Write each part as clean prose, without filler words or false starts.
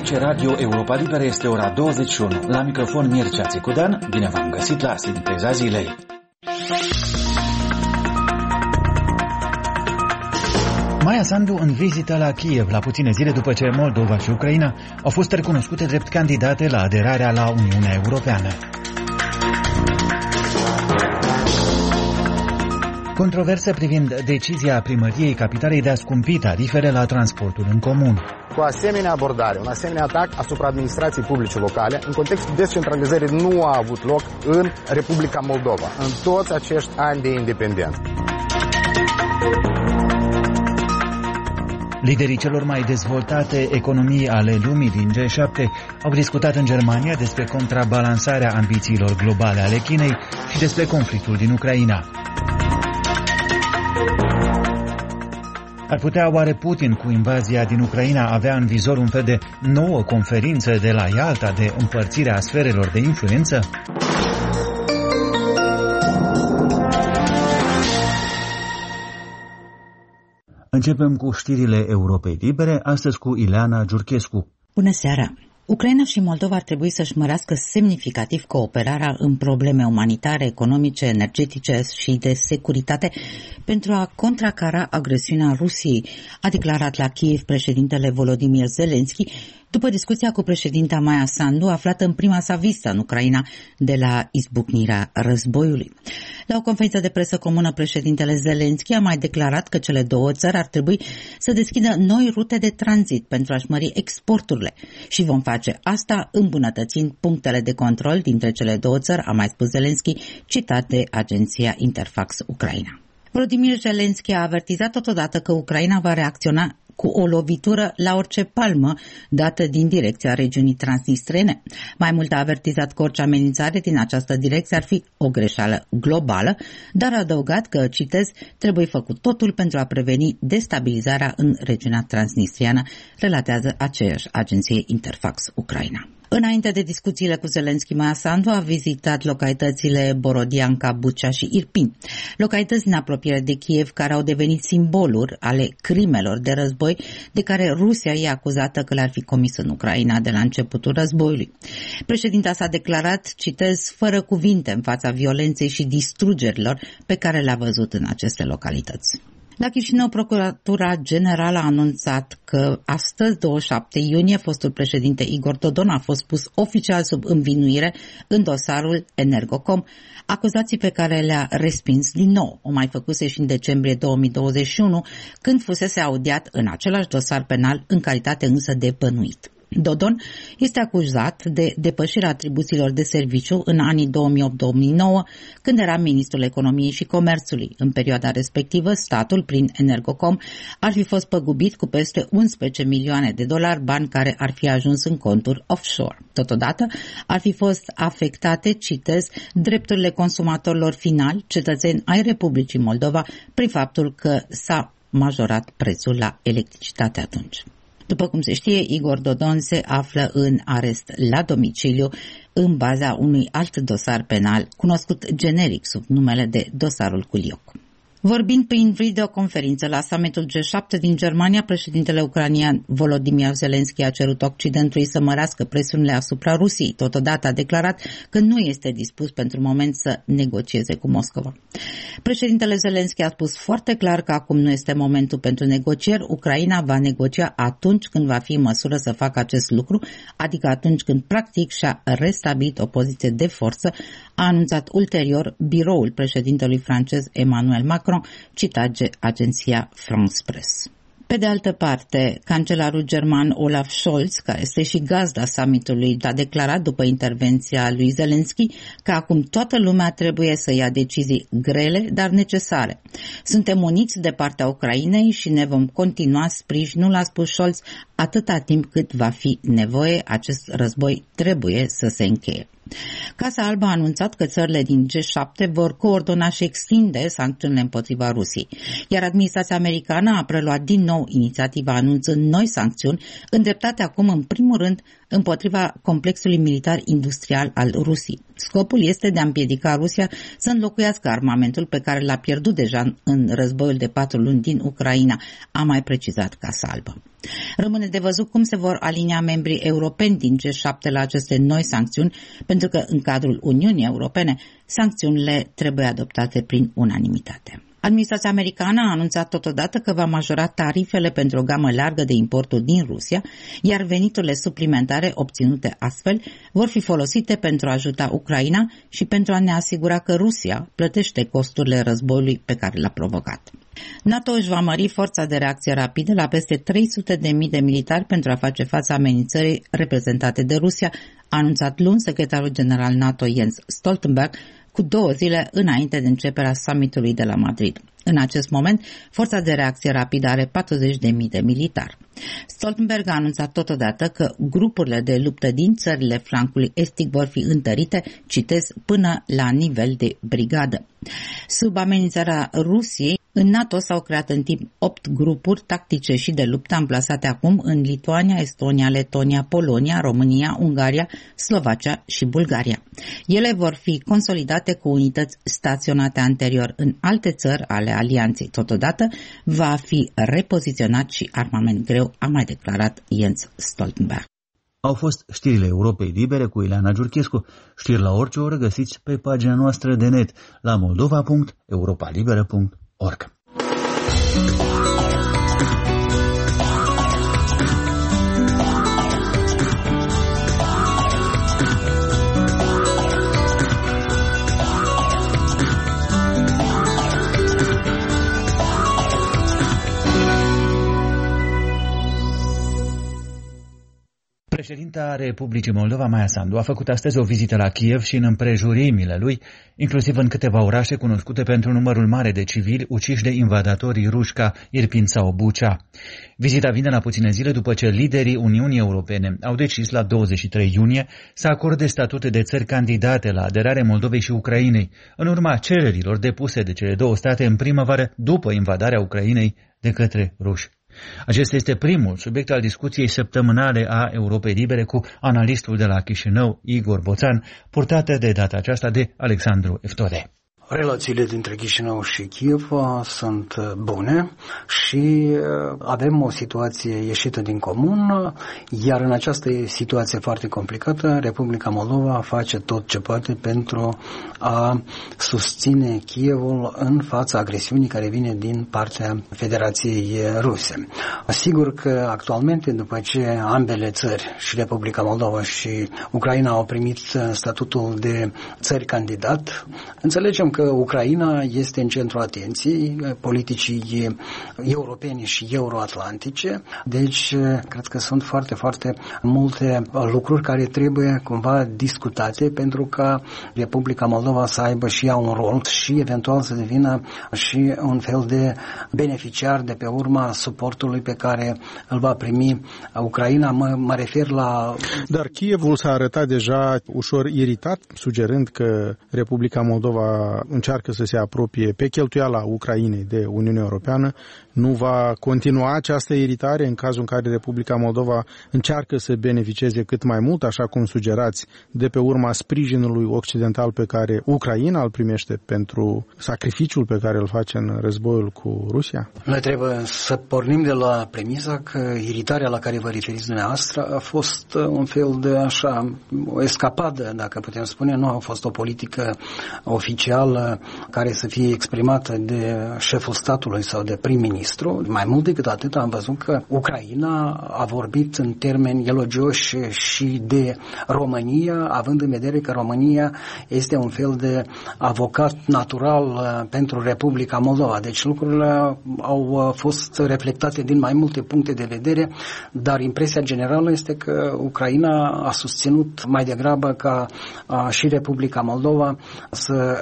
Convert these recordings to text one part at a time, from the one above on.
Aici Radio Europa Liberă, este ora 21. La microfon Mircea Țicudan, bine v-am găsit la Sinteza Zilei. Maia Sandu în vizită la Kiev, la puține zile după ce Moldova și Ucraina au fost recunoscute drept candidate la aderarea la Uniunea Europeană. Controversă privind decizia primăriei capitalei de a scumpi tarifele la transportul în comun. Cu asemenea abordare, un asemenea atac asupra administrației publice locale, în contextul descentralizării, nu a avut loc în Republica Moldova, în toți acești ani de independență. Liderii celor mai dezvoltate economii ale lumii din G7 au discutat în Germania despre contrabalansarea ambițiilor globale ale Chinei și despre conflictul din Ucraina. Ar putea oare Putin, cu invazia din Ucraina, avea în vizor un fel de nouă conferință de la Ialta de împărțire a sferelor de influență? Începem cu știrile Europei Libere, astăzi cu Ileana Giurchescu. Bună seara! Ucraina și Moldova ar trebui să-și mărească semnificativ cooperarea în probleme umanitare, economice, energetice și de securitate pentru a contracara agresiunea Rusiei, a declarat la Kiev președintele Volodymyr Zelensky, după discuția cu președinta Maia Sandu, aflată în prima sa vizită în Ucraina de la izbucnirea războiului. La o conferință de presă comună, președintele Zelensky a mai declarat că cele două țări ar trebui să deschidă noi rute de tranzit pentru a-și mări exporturile și vom face asta îmbunătățind punctele de control dintre cele două țări, a mai spus Zelensky, citat de agenția Interfax Ucraina. Volodymyr Zelensky a avertizat totodată că Ucraina va reacționa cu o lovitură la orice palmă dată din direcția regiunii transnistrene. Mai mult a avertizat că orice amenințare din această direcție ar fi o greșeală globală, dar a adăugat că, citez, trebuie făcut totul pentru a preveni destabilizarea în regiunea transnistriană, relatează aceeași agenție Interfax Ucraina. Înainte de discuțiile cu Zelensky, Maia Sandu a vizitat localitățile Borodianka, Bucea și Irpin, localități din apropiere de Kiev care au devenit simboluri ale crimelor de război de care Rusia e acuzată că le-ar fi comis în Ucraina de la începutul războiului. Președinta s-a declarat, citez, fără cuvinte în fața violenței și distrugerilor pe care le-a văzut în aceste localități. La Chișinău, Procuratura Generală a anunțat că astăzi, 27 iunie, fostul președinte Igor Dodon a fost pus oficial sub învinuire în dosarul Energocom, acuzații pe care le-a respins din nou. O mai făcuse și în decembrie 2021, când fusese audiat în același dosar penal, în calitate însă de bănuit. Dodon este acuzat de depășirea atribuțiilor de serviciu în anii 2008-2009, când era ministrul economiei și comerțului. În perioada respectivă, statul, prin Energocom, ar fi fost păgubit cu peste 11 milioane de dolari, bani care ar fi ajuns în conturi offshore. Totodată, ar fi fost afectate, citez, drepturile consumatorilor finali, cetățeni ai Republicii Moldova, prin faptul că s-a majorat prețul la electricitate atunci. După cum se știe, Igor Dodon se află în arest la domiciliu în baza unui alt dosar penal, cunoscut generic sub numele de dosarul Culiok. Vorbind prin videoconferință la summitul G7 din Germania, președintele ucrainean Volodymyr Zelensky a cerut Occidentului să mărească presiunile asupra Rusiei. Totodată a declarat că nu este dispus pentru moment să negocieze cu Moscova. Președintele Zelensky a spus foarte clar că acum nu este momentul pentru negocieri. Ucraina va negocia atunci când va fi în măsură să facă acest lucru, adică atunci când practic și-a restabilit o poziție de forță, a anunțat ulterior biroul președintelui francez Emmanuel Macron, citat de agenția France Press. Pe de altă parte, cancelarul german Olaf Scholz, care este și gazda summitului, a declarat după intervenția lui Zelensky că acum toată lumea trebuie să ia decizii grele, dar necesare. Suntem uniți de partea Ucrainei și ne vom continua sprijinul, a spus Scholz, atâta timp cât va fi nevoie, acest război trebuie să se încheie. Casa Albă a anunțat că țările din G7 vor coordona și extinde sancțiunile împotriva Rusiei, iar administrația americană a preluat din nou nou inițiativa anunțând noi sancțiuni, îndreptate acum în primul rând împotriva complexului militar-industrial al Rusiei. Scopul este de a împiedica Rusia să înlocuiască armamentul pe care l-a pierdut deja în războiul de 4 luni din Ucraina, a mai precizat Casa Albă. Rămâne de văzut cum se vor alinia membrii europeni din G7 la aceste noi sancțiuni, pentru că în cadrul Uniunii Europene sancțiunile trebuie adoptate prin unanimitate. Administrația americană a anunțat totodată că va majora tarifele pentru o gamă largă de importuri din Rusia, iar veniturile suplimentare obținute astfel vor fi folosite pentru a ajuta Ucraina și pentru a ne asigura că Rusia plătește costurile războiului pe care l-a provocat. NATO își va mări forța de reacție rapidă la peste 300.000 de militari pentru a face față amenințării reprezentate de Rusia, a anunțat luni secretarul general NATO Jens Stoltenberg, cu 2 zile înainte de începerea summitului de la Madrid. În acest moment, forța de reacție rapidă are 40.000 de militari. Stoltenberg a anunțat totodată că grupurile de luptă din țările flancului estic vor fi întărite, citez, până la nivel de brigadă. Sub amenințarea Rusiei, în NATO s-au creat în timp 8 grupuri tactice și de luptă amplasate acum în Lituania, Estonia, Letonia, Polonia, România, Ungaria, Slovacia și Bulgaria. Ele vor fi consolidate cu unități staționate anterior în alte țări ale alianței. Totodată va fi repoziționat și armament greu, a mai declarat Jens Stoltenberg. Au fost știrile Europei Libere cu Ileana Giurchescu. Știri la orice oră găsiți pe pagina noastră de net la moldova.europalibera.org. Președinta Republicii Moldova, Maia Sandu, a făcut astăzi o vizită la Kiev și în împrejurimile lui, inclusiv în câteva orașe cunoscute pentru numărul mare de civili uciși de invadatorii ruși ca Irpin sau Bucea. Vizita vine la puține zile după ce liderii Uniunii Europene au decis la 23 iunie să acorde statute de țări candidate la aderare Moldovei și Ucrainei, în urma cererilor depuse de cele două state în primăvară după invadarea Ucrainei de către ruși. Acesta este primul subiect al discuției săptămânale a Europei Libere cu analistul de la Chișinău, Igor Boțan, purtată de data aceasta de Alexandru Eftore. Relațiile dintre Chișinău și Kiev sunt bune și avem o situație ieșită din comun, iar în această situație foarte complicată, Republica Moldova face tot ce poate pentru a susține Kievul în fața agresiunii care vine din partea Federației Ruse. Sigur că actualmente, după ce ambele țări, și Republica Moldova și Ucraina, au primit statutul de țări candidat, înțelegem că Ucraina este în centrul atenției politicii europene și euroatlantice, deci cred că sunt foarte, foarte multe lucruri care trebuie cumva discutate pentru ca Republica Moldova să aibă și ea un rol și eventual să devină și un fel de beneficiar de pe urma suportului pe care îl va primi Ucraina. Mă refer la... Dar Kievul s-a arătat deja ușor iritat, sugerând că Republica Moldova încearcă să se apropie pe cheltuiala Ucrainei de Uniunea Europeană. Nu va continua această iritare în cazul în care Republica Moldova încearcă să beneficieze cât mai mult, așa cum sugerați, de pe urma sprijinului occidental pe care Ucraina îl primește pentru sacrificiul pe care îl face în războiul cu Rusia? Noi trebuie să pornim de la premisa că iritarea la care vă referiți dumneavoastră a fost un fel de așa, o escapadă, dacă putem spune, nu a fost o politică oficială care să fie exprimată de șeful statului sau de prim-ministru. Mai mult decât atât am văzut că Ucraina a vorbit în termeni elogioși și de România, având în vedere că România este un fel de avocat natural pentru Republica Moldova. Deci lucrurile au fost reflectate din mai multe puncte de vedere, dar impresia generală este că Ucraina a susținut mai degrabă ca și Republica Moldova să primească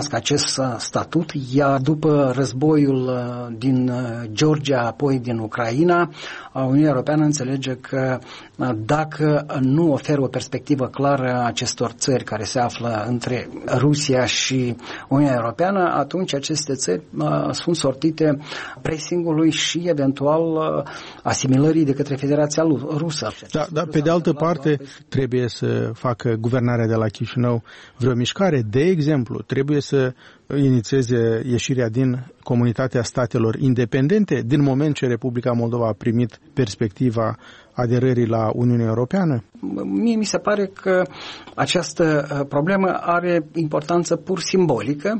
primească acest statut, iar după războiul din Georgia, apoi din Ucraina, Uniunea Europeană înțelege că dacă nu oferă o perspectivă clară acestor țări care se află între Rusia și Uniunea Europeană, atunci aceste țări sunt sortite pressingului și eventual asimilării de către Federația Rusă. Dar pe de altă parte trebuie să facă guvernarea de la Chișinău vreo mișcare. De exemplu, trebuie să inițieze ieșirea din Comunitatea Statelor Independente din moment ce Republica Moldova a primit perspectiva aderării la Uniunea Europeană? Mie mi se pare că această problemă are importanță pur simbolică.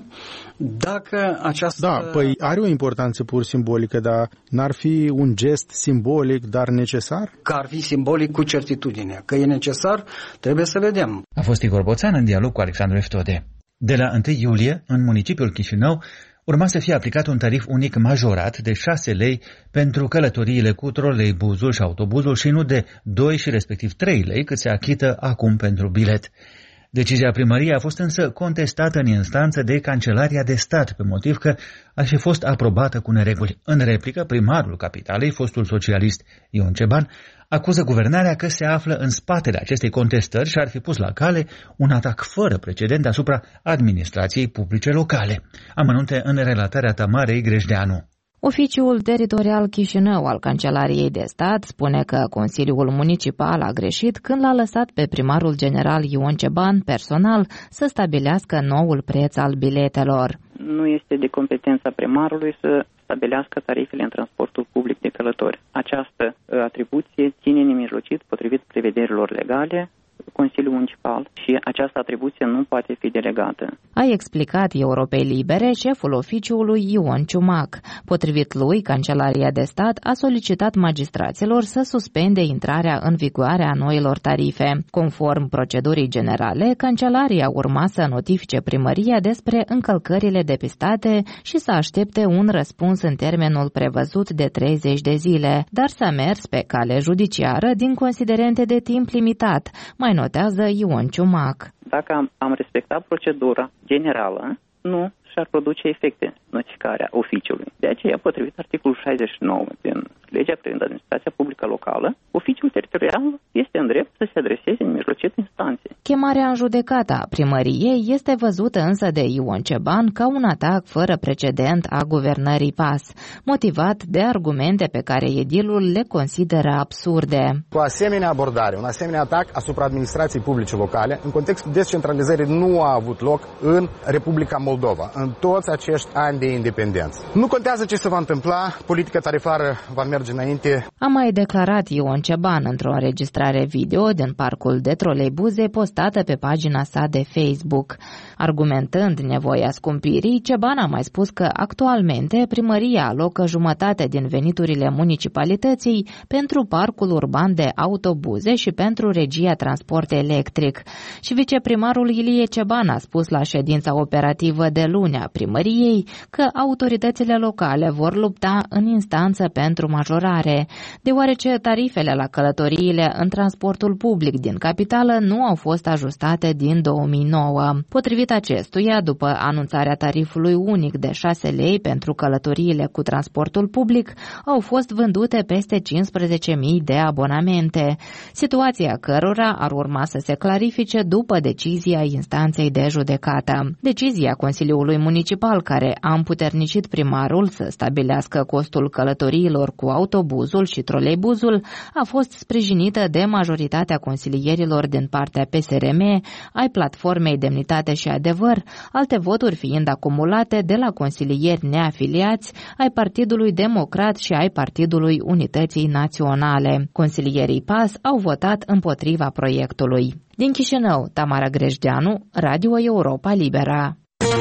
Dacă această... Da, păi are o importanță pur simbolică, dar n-ar fi un gest simbolic, dar necesar? Că ar fi simbolic cu certitudine. Că e necesar, trebuie să vedem. A fost Igor Boțan în dialog cu Alexandru Eftode. De la 1 iulie, în municipiul Chișinău, urma să fie aplicat un tarif unic majorat de 6 lei pentru călătoriile cu troleibuzul și autobuzul și nu de 2 și respectiv 3 lei cât se achită acum pentru bilet. Decizia primăriei a fost însă contestată în instanță de Cancelaria de Stat pe motiv că ar fi fost aprobată cu nereguli. În replică, primarul capitalei, fostul socialist Ion Ceban, acuză guvernarea că se află în spatele acestei contestări și ar fi pus la cale un atac fără precedent asupra administrației publice locale. Amănunte în relatarea Tamarei Grejdeanu. Oficiul teritorial Chișinău al Cancelariei de Stat spune că Consiliul Municipal a greșit când l-a lăsat pe primarul general Ion Ceban personal să stabilească noul preț al biletelor. Nu este de competența primarului să stabilească tarifele în transportul public de călători. Această atribuție ține nemijlocit potrivit prevederilor legale Consiliul Municipal și această atribuție nu poate fi delegată. A explicat Europei Libere șeful oficiului Ion Ciumac. Potrivit lui, Cancelaria de Stat a solicitat magistraților să suspende intrarea în vigoare a noilor tarife. Conform procedurii generale, Cancelaria urma să notifice primăria despre încălcările depistate și să aștepte un răspuns în termenul prevăzut de 30 de zile, dar s-a mers pe cale judiciară din considerente de timp limitat, mai notează Ion Ciumac. Dacă am respectat procedura generală, nu și-ar produce efecte notificarea oficiului. De aceea, potrivit articolul 69 din legea privind administrația publică locală, oficiul teritorial este în drept să se adreseze în mijlocit instanțe. Chemarea în judecată a primăriei este văzută însă de Ion Ceban ca un atac fără precedent a guvernării PAS, motivat de argumente pe care edilul le consideră absurde. Cu asemenea abordare, un asemenea atac asupra administrației publice locale, în contextul descentralizării, nu a avut loc în Republica Moldova, în toți acești ani de independență. Nu contează ce se va întâmpla, politica tarifară va merge înainte. A mai declarat Ion Ceban într-o înregistrare video din parcul de troleibuze postată pe pagina sa de Facebook. Argumentând nevoia scumpirii, Ceban a mai spus că actualmente primăria alocă jumătate din veniturile municipalității pentru parcul urban de autobuze și pentru regia transport electric. Și viceprimarul Ilie Ceban a spus la ședința operativă de luni a primăriei că autoritățile locale vor lupta în instanță pentru majorare, deoarece tarifele la călătoriile în transportul public din capitală nu au fost ajustate din 2009. Potrivit acestuia, după anunțarea tarifului unic de 6 lei pentru călătoriile cu transportul public, au fost vândute peste 15.000 de abonamente, situația cărora ar urma să se clarifice după decizia instanței de judecată. Decizia Consiliului Municipal, care a împuternicit primarul să stabilească costul călătoriilor cu autobuzul și troleibuzul, a fost sprijinită de majoritatea consilierilor din partea PSRM, ai Platformei Demnitate și Adevăr, alte voturi fiind acumulate de la consilieri neafiliați, ai Partidului Democrat și ai Partidului Unității Naționale. Consilierii PAS au votat împotriva proiectului. Din Chișinău, Tamara Grejdeanu, Radio Europa Libera.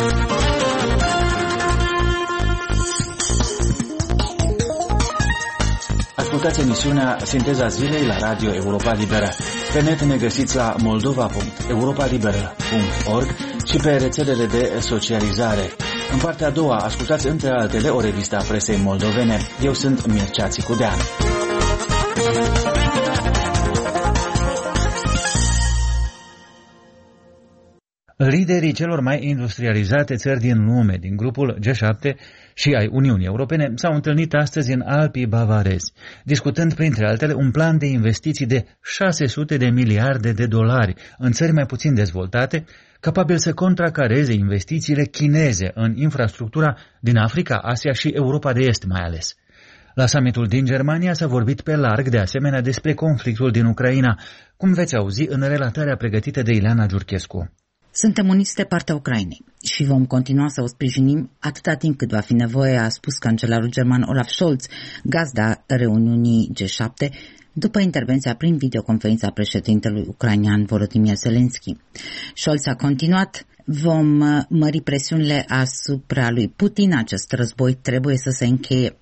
Ascultați emisiunea Sinteza Zilei la Radio Europa Liberă. Pe net ne găsiți la moldova.europalibera.org și pe rețelele de socializare. În partea a doua, ascultați între altele o revistă a presei moldovene. Eu sunt Mircea Țicudean. Liderii celor mai industrializate țări din lume, din grupul G7 și ai Uniunii Europene, s-au întâlnit astăzi în Alpii bavarezi, discutând printre altele un plan de investiții de 600 de miliarde de dolari în țări mai puțin dezvoltate, capabil să contracareze investițiile chineze în infrastructura din Africa, Asia și Europa de Est mai ales. La summitul din Germania s-a vorbit pe larg de asemenea despre conflictul din Ucraina, cum veți auzi în relatarea pregătită de Ileana Giurchescu. Suntem uniți de partea Ucrainei și vom continua să o sprijinim atâta timp cât va fi nevoie, a spus cancelarul german Olaf Scholz, gazda reuniunii G7, după intervenția prin videoconferința președintelui ucrainean Volodymyr Zelensky. Scholz a continuat: vom mări presiunile asupra lui Putin, acest război trebuie să se încheie.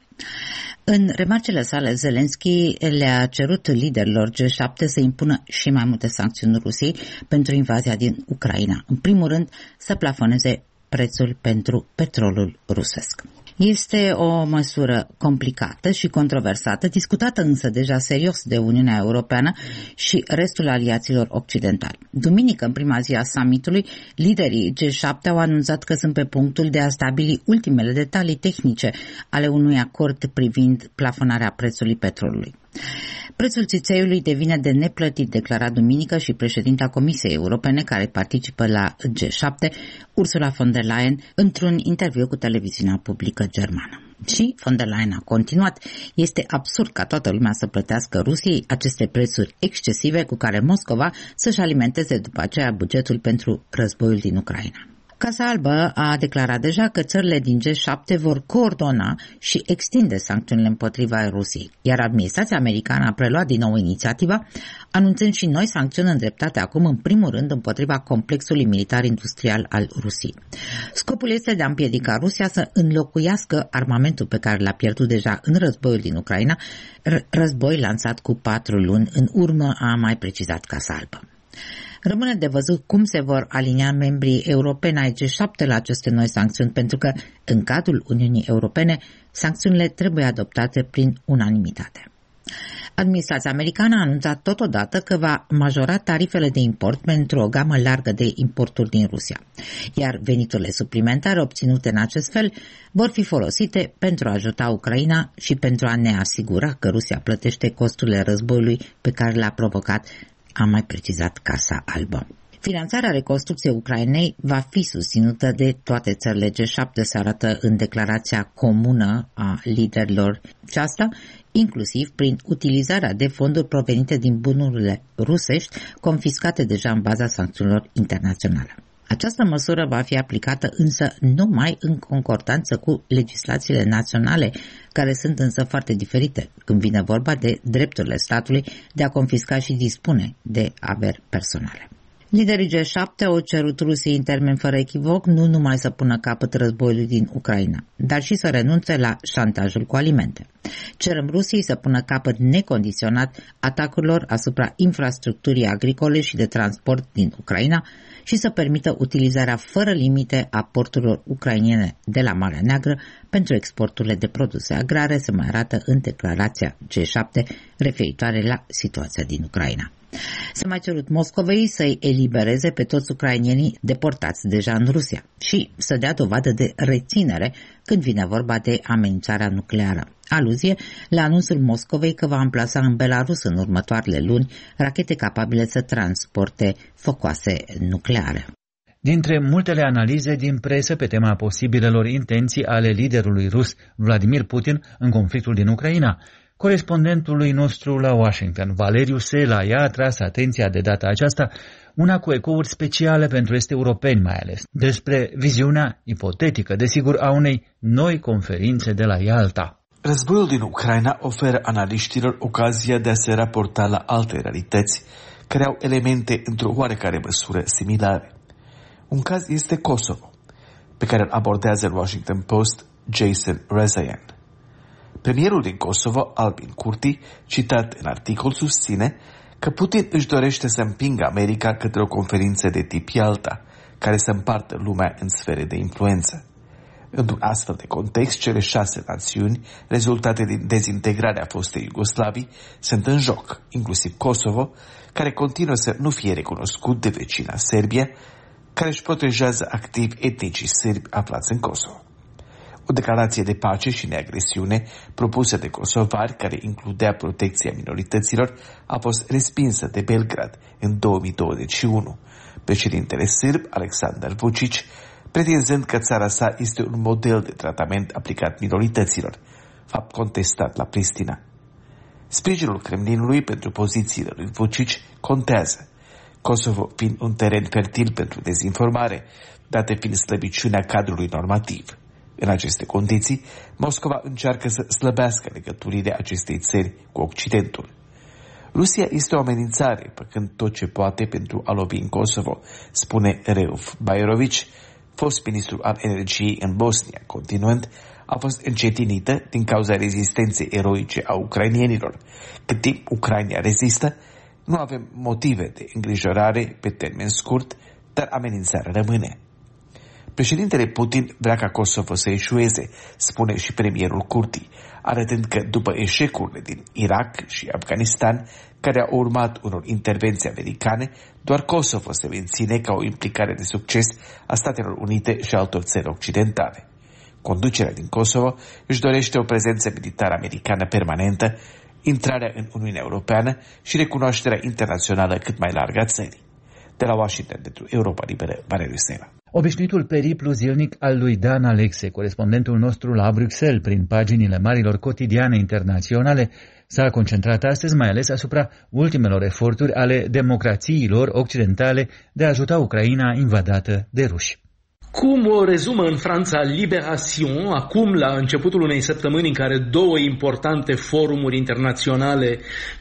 În remarcele sale, Zelensky le-a cerut liderilor G7 să impună și mai multe sancțiuni Rusiei pentru invazia din Ucraina. În primul rând, să plafoneze prețul pentru petrolul rusesc. Este o măsură complicată și controversată, discutată însă deja serios de Uniunea Europeană și restul aliaților occidentali. Duminică, în prima zi a summitului, liderii G7 au anunțat că sunt pe punctul de a stabili ultimele detalii tehnice ale unui acord privind plafonarea prețului petrolului. Prețul țițeiului devine de neplătit, declara duminică și președinta Comisiei Europene care participă la G7, Ursula von der Leyen, într-un interviu cu televiziunea publică germană. Și von der Leyen a continuat: este absurd ca toată lumea să plătească Rusiei aceste prețuri excesive cu care Moscova să-și alimenteze după aceea bugetul pentru războiul din Ucraina. Casa Albă a declarat deja că țările din G7 vor coordona și extinde sancțiunile împotriva Rusiei, iar administrația americană a preluat din nou inițiativa, anunțând și noi sancțiuni îndreptate acum în primul rând împotriva complexului militar-industrial al Rusiei. Scopul este de a împiedica Rusia să înlocuiască armamentul pe care l-a pierdut deja în războiul din Ucraina, război lansat cu 4 luni în urmă, a mai precizat Casa Albă. Rămâne de văzut cum se vor alinia membrii europeni ai G7 la aceste noi sancțiuni, pentru că, în cadrul Uniunii Europene, sancțiunile trebuie adoptate prin unanimitate. Administrația americană a anunțat totodată că va majora tarifele de import pentru o gamă largă de importuri din Rusia, iar veniturile suplimentare obținute în acest fel vor fi folosite pentru a ajuta Ucraina și pentru a ne asigura că Rusia plătește costurile războiului pe care le-a provocat, a mai precizat Casa Albă. Finanțarea reconstrucției Ucrainei va fi susținută de toate țările G7, se arată în declarația comună a liderilor aceasta, inclusiv prin utilizarea de fonduri provenite din bunurile rusești confiscate deja în baza sancțiunilor internaționale. Această măsură va fi aplicată însă numai în concordanță cu legislațiile naționale, care sunt însă foarte diferite când vine vorba de drepturile statului de a confisca și dispune de averi personale. Liderii G7 au cerut Rusiei în termen fără echivoc nu numai să pună capăt războiului din Ucraina, dar și să renunțe la șantajul cu alimente. Cerem Rusiei să pună capăt necondiționat atacurilor asupra infrastructurii agricole și de transport din Ucraina și să permită utilizarea fără limite a porturilor ucrainene de la Marea Neagră pentru exporturile de produse agrare, se mai arată în declarația G7 referitoare la situația din Ucraina. S-a mai cerut Moscovei să-i elibereze pe toți ucrainienii deportați deja în Rusia și să dea dovadă de reținere când vine vorba de amenințarea nucleară. Aluzie la anunțul Moscovei că va amplasa în Belarus în următoarele luni rachete capabile să transporte focoase nucleare. Dintre multele analize din presă pe tema posibilelor intenții ale liderului rus Vladimir Putin în conflictul din Ucraina, corespondentului nostru la Washington, Valeriu Sela, i-a atras atenția de data aceasta, una cu ecouri speciale pentru est europeni mai ales, despre viziunea ipotetică, desigur, a unei noi conferințe de la Ialta. Războiul din Ucraina oferă analiștilor ocazia de a se raporta la alte realități care au elemente într-o oarecare măsură similare. Un caz este Kosovo, pe care îl abordează în Washington Post Jason Rezaian. Premierul din Kosovo, Albin Kurti, citat în articol, susține că Putin își dorește să împingă America către o conferință de tip Ialta, care să împartă lumea în sfere de influență. Într-un astfel de context, cele 6 națiuni rezultate din dezintegrarea fostei Iugoslavii sunt în joc, inclusiv Kosovo, care continuă să nu fie recunoscut de vecina Serbia, care își protejează activ etnicii sârbi aflați în Kosovo. O declarație de pace și neagresiune propusă de kosovari, care includea protecția minorităților, a fost respinsă de Belgrad în 2021. Președintele sârb, Aleksandar Vučić, pretinzând că țara sa este un model de tratament aplicat minorităților, fapt contestat la Pristina. Sprijinul Kremlinului pentru pozițiile lui Vučić contează, Kosovo fiind un teren fertil pentru dezinformare, date fiind slăbiciunea cadrului normativ. În aceste condiții, Moscova încearcă să slăbească legăturile acestei țări cu Occidentul. Rusia este o amenințare, făcând tot ce poate pentru a lovi în Kosovo, spune Reuf Bajrović, fost ministru al energiei în Bosnia, continuând, a fost încetinită din cauza rezistenței eroice a ucrainienilor. Cât timp Ucraina rezistă, nu avem motive de îngrijorare pe termen scurt, dar amenințarea rămâne. Președintele Putin vrea ca Kosovo să eșueze, spune și premierul Kurti, arătând că după eșecurile din Irak și Afganistan, care au urmat unor intervenții americane, doar Kosovo se menține ca o implicare de succes a Statelor Unite și altor țări occidentale. Conducerea din Kosovo își dorește o prezență militară americană permanentă, intrarea în Uniunea Europeană și recunoașterea internațională cât mai largă a țării. De la Washington, pentru Europa Liberă, Valeriu Sela. Obișnuitul periplu zilnic al lui Dan Alexe, corespondentul nostru la Bruxelles, prin paginile marilor cotidiane internaționale, s-a concentrat astăzi mai ales asupra ultimelor eforturi ale democrațiilor occidentale de a ajuta Ucraina invadată de ruși. Cum o rezumă în Franța Libération, acum la începutul unei săptămâni în care două importante forumuri internaționale,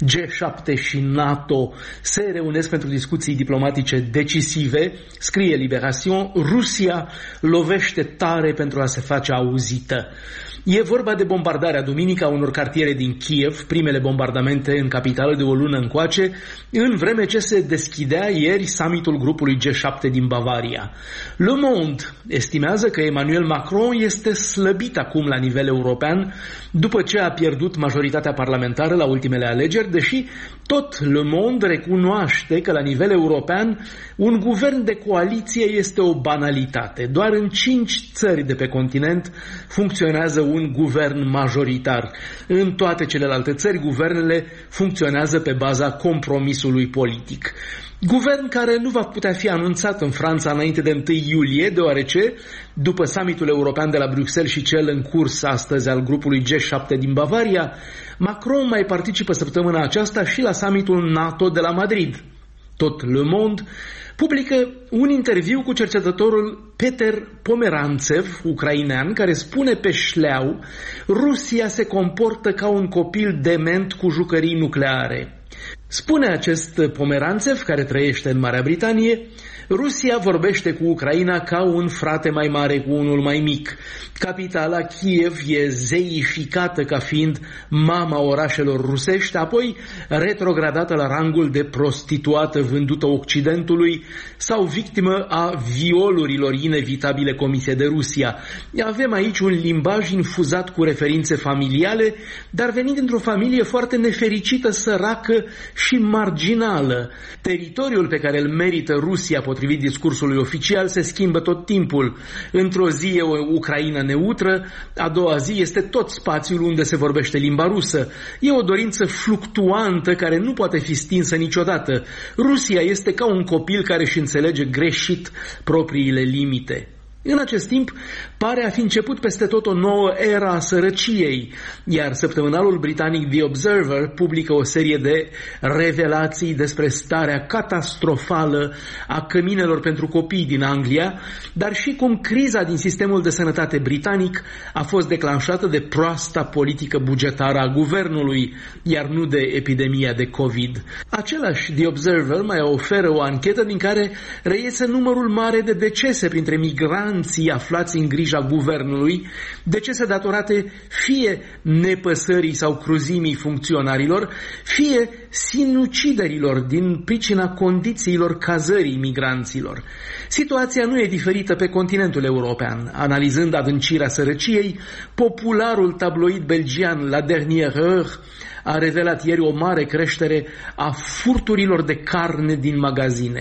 G7 și NATO, se reunesc pentru discuții diplomatice decisive, scrie Libération, Rusia lovește tare pentru a se face auzită. E vorba de bombardarea duminică a unor cartiere din Kiev, primele bombardamente în capitală de o lună încoace, în vreme ce se deschidea ieri summitul grupului G7 din Bavaria. Le Monde estimează că Emmanuel Macron este slăbit acum la nivel european după ce a pierdut majoritatea parlamentară la ultimele alegeri, deși tot Le Monde recunoaște că la nivel european un guvern de coaliție este o banalitate. Doar în 5 țări de pe continent funcționează un guvern majoritar. În toate celelalte țări, guvernele funcționează pe baza compromisului politic. Guvern care nu va putea fi anunțat în Franța înainte de 1 iulie, deoarece, după summitul european de la Bruxelles și cel în curs astăzi al grupului G7 din Bavaria, Macron mai participă săptămâna aceasta și la summitul NATO de la Madrid. Tot Le Monde publică un interviu cu cercetătorul Peter Pomerantsev, ucrainean, care spune pe șleau: Rusia se comportă ca un copil dement cu jucării nucleare. Spune acest Pomerantsev, care trăiește în Marea Britanie, Rusia vorbește cu Ucraina ca un frate mai mare cu unul mai mic. Capitala Kiev e zeificată ca fiind mama orașelor rusești, apoi retrogradată la rangul de prostituată vândută Occidentului sau victimă a violurilor inevitabile comise de Rusia. Avem aici un limbaj infuzat cu referințe familiale, dar venind dintr-o familie foarte nefericită, săracă și marginală. Teritoriul pe care îl merită Rusia, potrivit discursului oficial, se schimbă tot timpul. Într-o zi e o Ucraina neutră, a doua zi este tot spațiul unde se vorbește limba rusă. E o dorință fluctuantă care nu poate fi stinsă niciodată. Rusia este ca un copil care își înțelege greșit propriile limite. În acest timp, pare a fi început peste tot o nouă era a sărăciei, iar săptămânalul britanic The Observer publică o serie de revelații despre starea catastrofală a căminelor pentru copii din Anglia, dar și cum criza din sistemul de sănătate britanic a fost declanșată de proasta politică bugetară a guvernului, iar nu de epidemia de COVID. Același The Observer mai oferă o anchetă din care reiese numărul mare de decese printre migranți aflați în grija guvernului, decese datorate fie nepăsării sau cruzimii funcționarilor, fie sinuciderilor din pricina condițiilor cazării migranților. Situația nu e diferită pe continentul european. Analizând adâncirea sărăciei, popularul tabloid belgian La Dernière Heure a revelat ieri o mare creștere a furturilor de carne din magazine.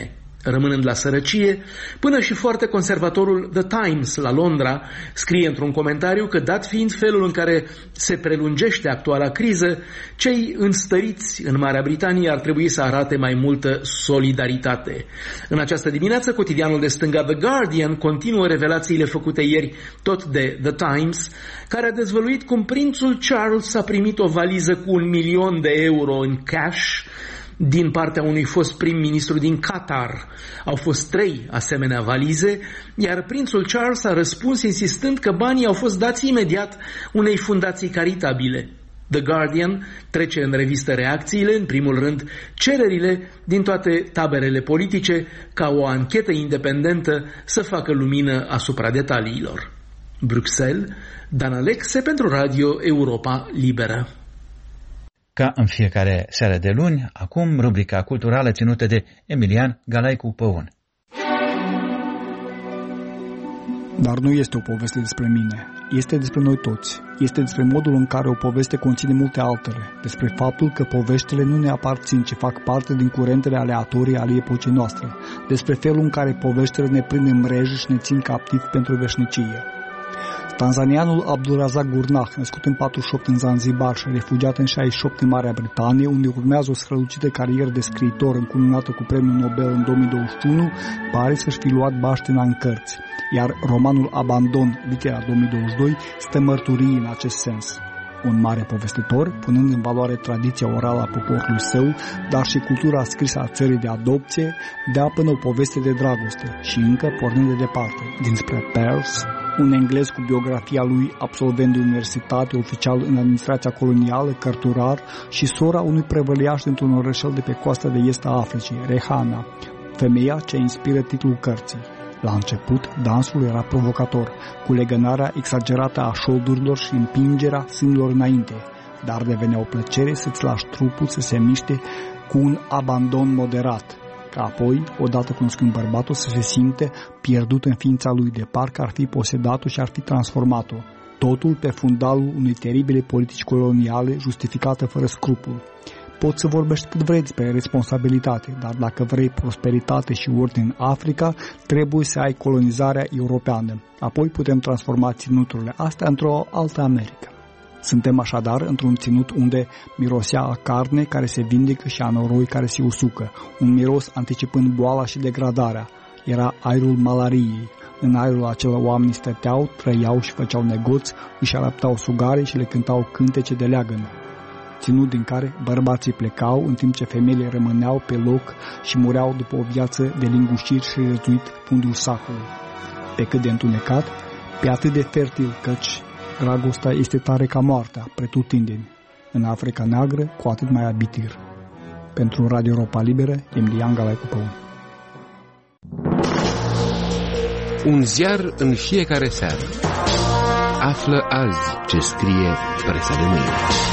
rămânând la sărăcie, până și foarte conservatorul The Times la Londra scrie într-un comentariu că, dat fiind felul în care se prelungește actuala criză, cei înstăriți în Marea Britanie ar trebui să arate mai multă solidaritate. În această dimineață, cotidianul de stânga The Guardian continuă revelațiile făcute ieri tot de The Times, care a dezvăluit cum prințul Charles a primit o valiză cu 1 milion de euro în cash din partea unui fost prim-ministru din Qatar. Au fost 3 asemenea valize, iar prințul Charles a răspuns insistând că banii au fost dați imediat unei fundații caritabile. The Guardian trece în revistă reacțiile, în primul rând cererile din toate taberele politice ca o anchetă independentă să facă lumină asupra detaliilor. Bruxelles, Dan Alexe pentru Radio Europa Liberă. Ca în fiecare seară de luni, acum rubrica culturală ținută de Emilian Galaicu Păun. Dar nu este o poveste despre mine, este despre noi toți. Este despre modul în care o poveste conține multe altele, despre faptul că poveștile nu ne aparțin, ci fac parte din curentele aleatorii ale epocii noastre, despre felul în care poveștile ne prind în mrejă și ne țin captivi pentru veșnicie. Tanzanianul Abdulrazak Gurnah, născut în 48 în Zanzibar și refugiat în 68 în Marea Britanie, unde urmează o strălucită carieră de scriitor încununată cu premiul Nobel în 2021, pare să-și fi luat baștina în cărți, iar romanul Abandon, litera 2022, stă mărturii în acest sens. Un mare povestitor, punând în valoare tradiția orală a poporului său, dar și cultura scrisă a țării de adopție, dea până o poveste de dragoste și încă pornind de departe, dinspre Peirce, un englez cu biografia lui, absolvent de universitate, oficial în administrația colonială, cărturar și sora unui prăvăliaș dintr-un orășel de pe coasta de est a Africii, Rehana, femeia ce inspiră titlul cărții. La început, dansul era provocator, cu legănarea exagerată a șoldurilor și împingerea sânilor înainte, dar devenea o plăcere să-ți lași trupul să se miște cu un abandon moderat, ca apoi, odată cunoscând bărbatul, să se simte pierdut în ființa lui, de parcă ar fi posedat-o și ar fi transformat-o. Totul pe fundalul unei teribile politici coloniale justificată fără scrupul. Poți să vorbești cât vrei despre responsabilitate, dar dacă vrei prosperitate și ordine în Africa, trebuie să ai colonizarea europeană. Apoi putem transforma ținuturile astea într-o altă America. Suntem așadar într-un ținut unde mirosea a carne care se vindecă și a noroi care se usucă, un miros anticipând boala și degradarea. Era aerul malariei. În aerul acela oamenii stăteau, trăiau și făceau negoți, își alăptau sugare și le cântau cântece de leagăn. Ținut din care bărbații plecau, în timp ce femeile rămâneau pe loc și mureau după o viață de lingușiri și răzuit fundul sacului. Pe cât de întunecat, pe atât de fertil, căci dragostea este tare ca moartea, pretutindeni. În Africa Neagră, cu atât mai abitir. Pentru Radio Europa Liberă, Emilian Galaicu Păun. Un ziar în fiecare seară. Află azi ce scrie presa de mâine.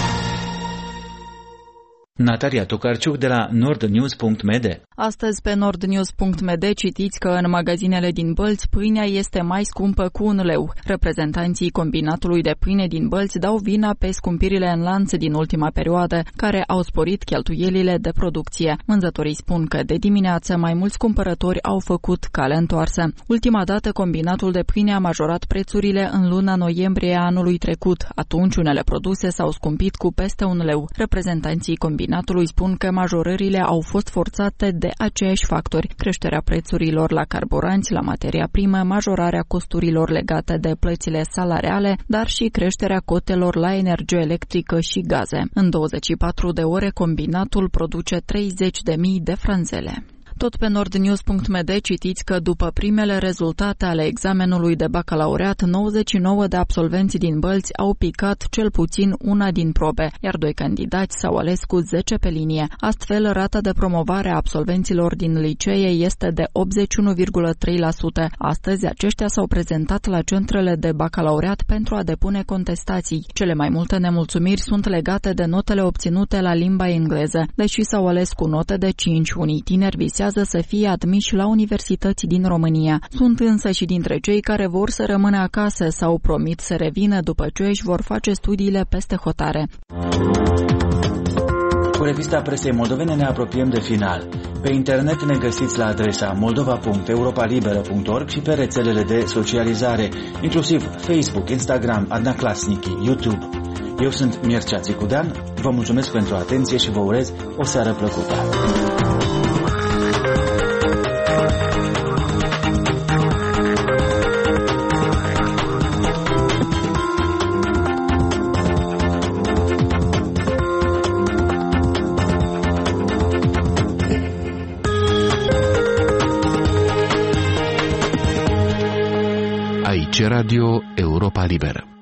Natalia Tokarciuc de la nordnews.md. Astăzi pe nordnews.md citiți că în magazinele din Bălți pâinea este mai scumpă cu 1 leu. Reprezentanții combinatului de pâine din Bălți dau vina pe scumpirile în lanț din ultima perioadă, care au sporit cheltuielile de producție. Vânzătorii spun că de dimineață mai mulți cumpărători au făcut cale întoarsă. Ultima dată combinatul de pâine a majorat prețurile în luna noiembrie a anului trecut. Atunci unele produse s-au scumpit cu peste 1 leu. Reprezentanții combinatului spun că majorările au fost forțate de aceiași factori: creșterea prețurilor la carburanți, la materia primă, majorarea costurilor legate de plățile salariale, dar și creșterea cotelor la energie electrică și gaze. În 24 de ore, combinatul produce 30.000 de franzele. Tot pe nordnews.md citiți că după primele rezultate ale examenului de bacalaureat, 99 de absolvenți din Bălți au picat cel puțin una din probe, iar 2 candidați s-au ales cu 10 pe linie. Astfel, rata de promovare a absolvenților din licee este de 81,3%. Astăzi, aceștia s-au prezentat la centrele de bacalaureat pentru a depune contestații. Cele mai multe nemulțumiri sunt legate de notele obținute la limba engleză. Deși s-au ales cu note de 5, unii tineri visează să fie admiși la universități din România. Sunt însă și dintre cei care vor să rămână acasă sau promit să revină după ce își vor face studiile peste hotare. revista presei moldovene ne apropiem de final. Pe internet ne găsiți la adresa moldova.europalibera.org și pe rețelele de socializare, inclusiv Facebook, Instagram, Adna Klasniki, YouTube. Eu sunt Mircea Țicudean, vă mulțumesc pentru atenție și vă urez o seară plăcută. Radio Europa Liberă.